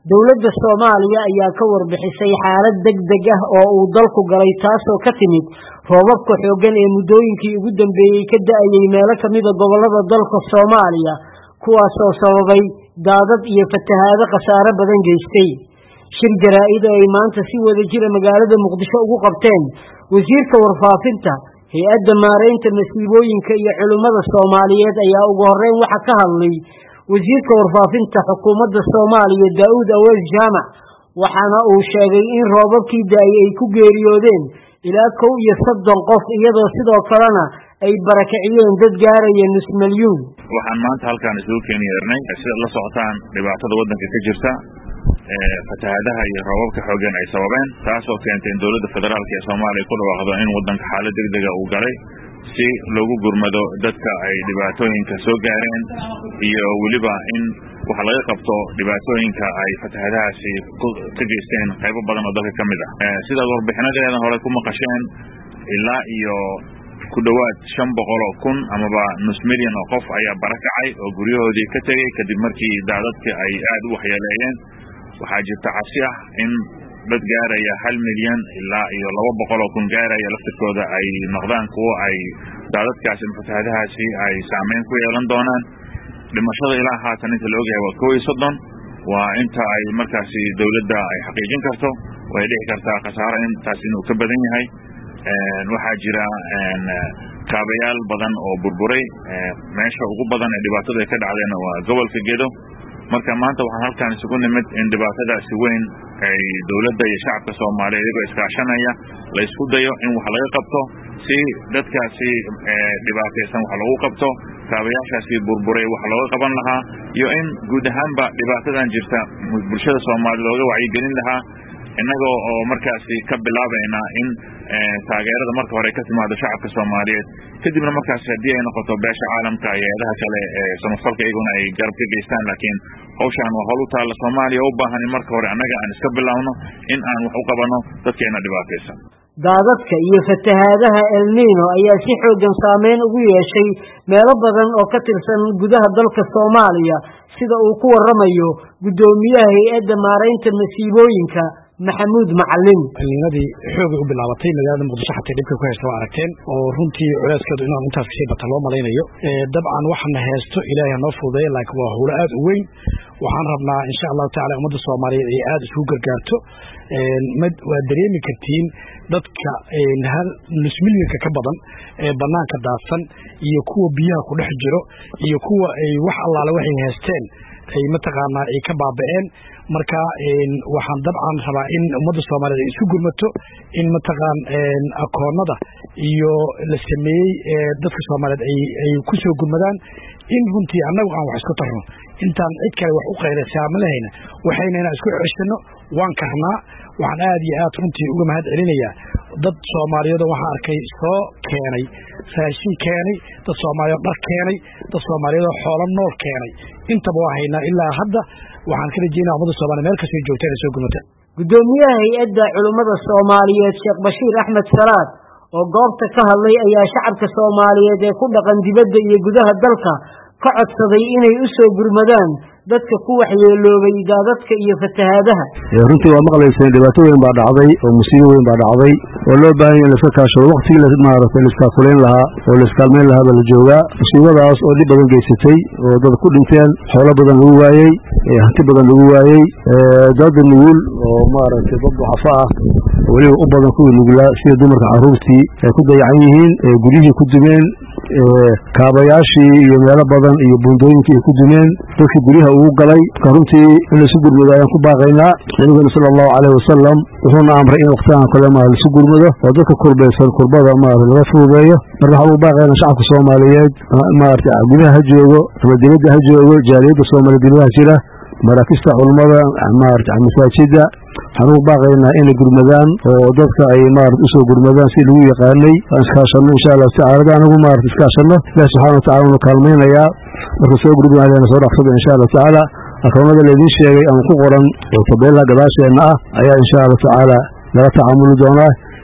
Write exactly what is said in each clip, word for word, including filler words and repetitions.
dawladda Soomaaliya ayaa ka warbixisay xaalad degdeg ah oo uu dalku galay taasoo ka timid roobabka xooggan ee muddooyinkii ugu dambeeyay ka da'ayay meelo kamid ah gobollada dalka Soomaaliya kuwaas oo sababay daadad iyo fatahaado khasaare badan geystay shir jaraa'id oo ay maanta si wada jira magaalada Muqdisho ugu qabteen wasiirka warfaafinta hay'adda maareynta masiibooyinka iyo culimada Soomaaliyeed ayaa ugu horreyn waxa ka hadlay wasiirka warfaafinta xukuumadda Soomaaliya Daawud Aweys Jaamac waxaana uu sheegay in roobabkii da'ay ay ku geeriyoodeen ilaa kow iyo soddon qof iyadoo sidoo kalena ay barakiciyeen dad gaaraya nus milyuun waxaan maanta halkaan isugu keenaynay sida la socotaan dhibaatada waddanka ka jirta ee fatahaadaha iyo roobabka xooggan ay sababeen taasoo keentay in dawladda federaalka ee Soomaaliya ku dhawaaqdo in waddanka xaalad degdeg ah uu galay si loogu gurmado dadka ay dhibaatooyinka soo gaareen iyo waliba in waxa laga qabto dhibaatooyinka ay fatahaadahaasi ka geysteen qaybo badan oo dalka kamid ah sida warbixinadeeda hore ku maqasheen ilaa iyo ku dhawaad shan boqol oo kun amaba nus milyan oo qof ayaa barakacay oo guryahoodii ka tagay kadib markii daadadka ay aad u waxyeeleeyeen waxaa jirta cabsi ah in dad gaaraya hal milyan ilaa iyo laba boqol oo kun gaaraya laftirkooda ay noqdaan kuwo ay daadadkaasi fatahaadahaasi ay saameyn ku yeelan doonaan dhimashada ilaa haatan inta la ogyahay waa kow iyo soddon waa inta ay markaasi dawladda ay xaqiijin karto way dhici kartaa khasaare intaas inuu ka badan yahay waxaa jira kaabayaal badan oo burburay meesha ugu badan ee dhibaatada ay ka dhacdeen waa gobolka Gedo marka maanta waxaan halkaan isugu nimid in dhibaatadaasi weyn ay dawladda iyo shacabka Soomaaliyeed iyaga iskaashanaya la isku dayo in wax laga qabto si dadkaasi dhibaataysan wax lagu qabto kaabayaashaasi burburay wax looga qaban lahaa iyo in guud ahaanba dhibaatadan jirta bulshada Soomaaliyeed looga wacyigelin lahaa inagoo oo markaasi ka bilaabayna in taageerada marka hore ka timaado shacabka Soomaaliyeed kadibna markaasi hadii ay noqoto beesha caalamka iyo hay'adaha kale ee samafalka iyaguna ay garab ka geystaan laakiin hawshan waa hawl u taala Soomaaliya u baahan in marka hore anaga aan iska bilaawno in aan wax u qabano dadkeena dhibaataysan daadadka iyo fatahaadaha El Niño ayaa si xooggan saameyn ugu yeeshay meelo badan oo ka tirsan gudaha dalka Soomaaliya sida uu ku waramayo gudoomiyaha hay'adda maareynta masiibooyinka Maxamuud Macallin ninadii xoog u bilaabatay magaalada Muqdisho xataa dibka ku haysta waa aragteen oo runtii culeyskeedu inaan intaas ka bato loo malaynayo ee dabcan waxaan haysto Ilaahay noo fududeeyay laakiin waa hawlo aad u weyn waxaan rabnaa insha Allah taala ummadda Soomaaliyeed ay aad isugu gargaarto ee mid waa dareemi kartiin dadka ee hal nus milyanka ka badan ee banaanka daadsan iyo kuwa biyaha ku dhex jiro iyo kuwa ay wax allaale waxay haysteen ay mataqaanaa ay ka baaba'een marka een waxaan dabcan rabaa in ummadda Soomaaliyeed ay isu gurmato in mataqaan een akoonada iyo la sameeyay ee dadka Soomaaliyeed ay ay ku soo gurmadaan in runtii annagu aan wax isku tarno intaan cid kale wax u qeyraysaa ma lahayna waxayna isku ceshano waan karnaa waxaan aad iyo aad runtii uga mahad celinayaa dad Soomaaliyeed waxa arkay soo keenay raashin keenay dad Soomaaliyeed dhar keenay dad Soomaaliyeed xoolo nool keenay intaba waxayna ilaa hadda waxaan ka rajaynayaa ummadda Soomaaliyeed meel kasta joogta ay soo gurmato gudoomiyaha hay'adda culimada Soomaaliyeed Sheekh Bashiir Axmed Salaad oo goobta ka hadlay ayaa shacabka Soomaaliyeed ee ku dhaqan dibadda iyo gudaha dalka ka codsaday inay u soo gurmadaan dadka ku waxyeeloobay daadadka iyo fatahaadaha runtii waa maqlaysay dhibaato weyn baa dhacday oo musiibo weyn baa dhacday oo loo baahan yahay in la kaashado waqtigii la maartay la iska kuleen lahaa oo la iska meel lahaa la joogaa musiibadaas oo dib badan geysatay oo dad ku dhinteen xoolo badan lagu waayay ee hanti badan lagu waayay ee dad nugul oo maartay dad ducafa ah waliba u badan kuwa nugulaa sida dumarka carruurtii ay ku dayacan yihiin ee guriyihii ku dumeen ee kaabayaashii iyo meelo badan iyo buundooyinkii ay ku dumeen dadkii guryaha ugu galay ka runtii in la isu gurmado ayaan ku baaqaynaa nabiga sallallahu alayhi wasallam wuxuuna amray in waqtigan kale ma la isu gurmado oo dadka kurbaysan kurbada ma laga fududeeyo marka waxa uu baaqaynaa shacabka Soomaaliyeed maartay gudaha ha joogo ama dibadda ha joogo jaaliyadda Soomaaliyeed gudaha jira maraakista culimada maartay masaajida waxaan u baaqaynaa in la gurmadaan oo dadka ay maartay u soo gurmadaan si lagu yaqaanay iskaashano insha Allah tacaala anagu maartay iskaashano Ilaahay subhanahu wa ta'ala uu kaalmeynayaa marka soo gurmadaan soo dhaqsado insha Allah tacaala akoonada la idin sheegay aan ku qoran oo tabeela gadaasheena ah ayaa insha Allah tacaala laga tacaamuli doonaa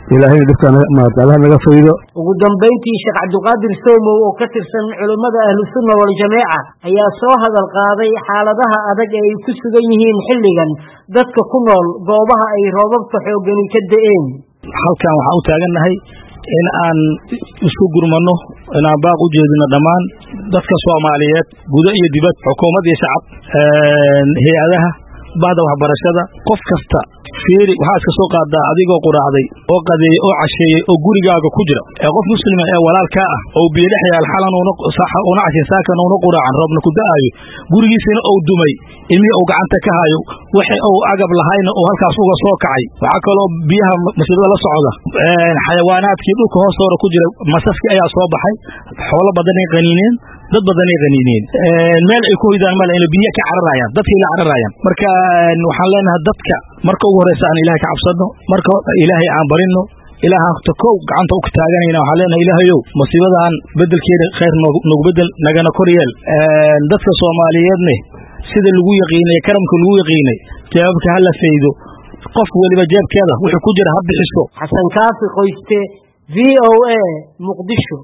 ilaahayna dhibka maarta Allah naga faydo ugu dambeyntii Sheekh Cabdulqaadir Soomow oo ka tirsan culimada ahlu sunna wal jameeca ayaa soo hadal qaaday xaaladaha adag ee ay ku sugan yihiin xilligan dadka ku nool goobaha ay roobabka xooggan ka da'een halkan waxa uu taaganahay in aan isku gurmano in aan baaq u jeedino dhamaan dadka Soomaaliyeed guud iyo dibad xukuumad iyo shacab hay'adaha baada waxbarashada qof kasta fiiri waxa iska soo qaadaa adigoo quraacday oo qadeey oo casheeyay oo gurigaaga ku jira ee qof muslim ah ee walaalka ah oo biilax yaal xalan oo saxa oo nacay saakan oo quraacan roobna ku daayo gurigiisina oo dumay ilmihi oo gacanta ka hayo waxa oo agab lahayna oo halkaas uga soo kacay waxa kale oo biyaha masjidada la socda ee xayawaanaadkii dhulka hoostooda ku jira masaski ayaa soo baxay xoolo badan ay qaniineen dad badan ay qaniineen ee meel ay ku hoydaan meel ay biyo ka cararayaan dadkii la cararayaan marka waxaan leenahay dadka marka ugu horeysa aan ilaahay ka cabsano marka ilaahay aan barino ilaaha takow gacanta u ka taaganayna waxa leenahay ilaahayow musiibadan bedelkeeda khayr noogu bedel nagana koriyeel ee dadka Soomaaliyeedna sida lagu yaqiinay karamka lagu yaqiinay jawaabka hal la faydo qof waliba jeebkeeda wuxuu ku jira hab bixiso Xasan Kaafi Qoyste V O A Muqdisho